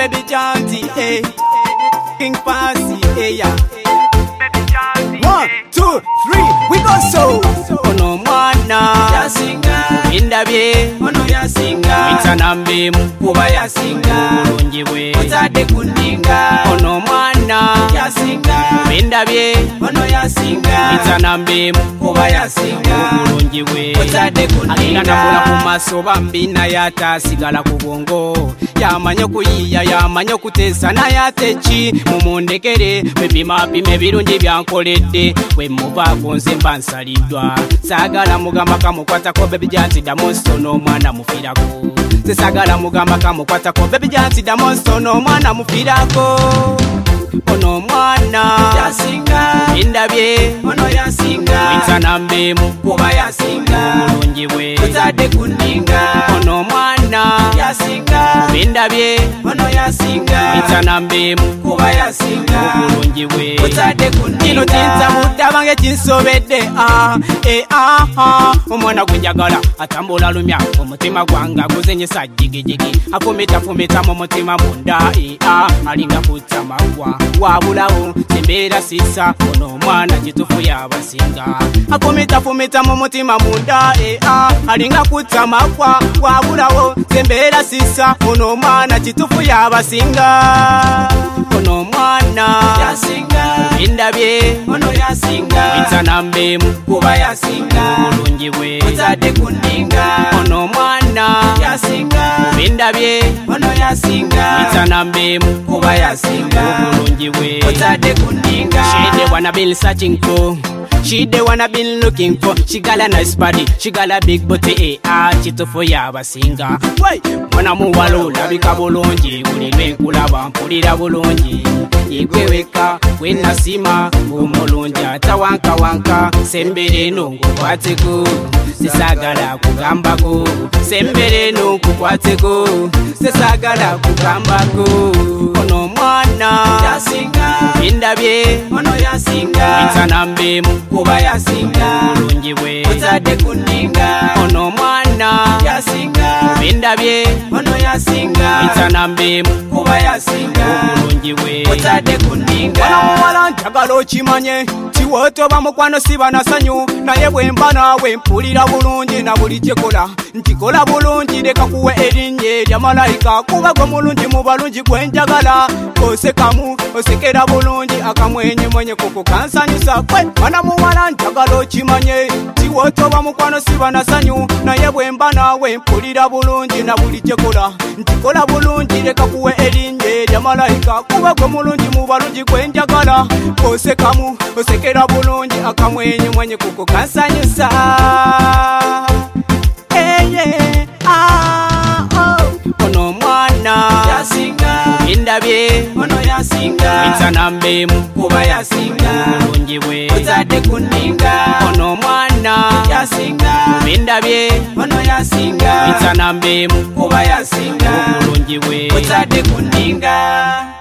baby Janty, eh. King Passy, eh, yeah. 1, 2, 3, we go so. Ono mwana yasinga indabye ono yasinga mitanambe mukuba yasinga bulungi bwe otadde kuninga ono mwana yasinga indabye ono yasinga mitanambe mukuba yasinga bulungi bwe otadde kuninga agenda ku maso bambi naye atasigala ku bwongo yamanyi okuyiiya yamanyi okuteesa naye ate ki mumundekere bwepimapima ebirungi byankoledde bwe muvaako nze mba nsaliddwa saagala mugamba kamukwatako baby Janty damonso n'omwana mufiirako sesagala mugamba kamukwatako baby Janty damonso n'omwana mufiirako ono mwana yasinga indabye ono yasinga mitanambe mukuba yasinga bulungi bwe otadde kuninga ono mwana yasinga indabye ono yasinga mitanambe mukuba yasinga bulungi bwe otadde kuninga kino kinza muddabange kinsobedde omwana gwenjagala atambula lumya omutima gwanga guzenyesa jigijigi afumita mu mutima munda alinga kutamagwa wabulawo sembeera sisa ono omwana kitufu yabasinga afumita mu mutima munda alinga kutamagwa wabulawo sembeera sisa ono omwana kitufu yabasinga ono omwana yasinga indabye ono yasinga mitanambe mukuba yasinga bulungi bwe otadde kuninga ono omwana yasinga indabye ono yasinga mitanambe mukuba yasinga bulungi bwe otadde kuninga she the one I've been searching for. She the one I've been looking for. She got a nice body, she got a big booty, kitufu yabasinga. Mwana muwala olabika bulungi buli lwenkulaba mpulira bulungi igweweka wenasima omulungi atawankawanka sembere eno nkukwateko sesagala kugambako sembere eno nkukwateko sesagala kugambako ono mwana yasinga indabye ono yasinga mitanambe mukuba yasinga bulungi bwe otadde kuninga ono mwana yasinga indabye ono yasinga mitanambe mukuba yasinga bulungi bwe otadde kuninga ono muwala njagala okimanye tiwotoba mukwano siba nasanyu naye bwemba naawe mpulira bulungi na buli kyekola nkikola bulungi leka kuwe erinnya erya malayika kuba gwe mulungi mu balungi gwenjagala osekamu osekera bulungi akamwenyemwenye kuko kansanyusa kwe mwana muwala njagala okimanye tiwotoba mukwano siba nasanyu naye bwemba naawe mpulira bulungi na buli kyekola nkikola bulungi leka kuwe erinnya erya malayika kuba gwe mulungi mu balungi gwenjagala osekamu osekera bulungi akamwenyemwenye kuko kansanyusa ono mwana yasinga indabye ono yasinga mitanambe mukuba yasinga bulungi bwe otadde kuninga ono mwana yasinga indabye ono yasinga mitanambe mukuba yasinga bulungi bwe otadde kuninga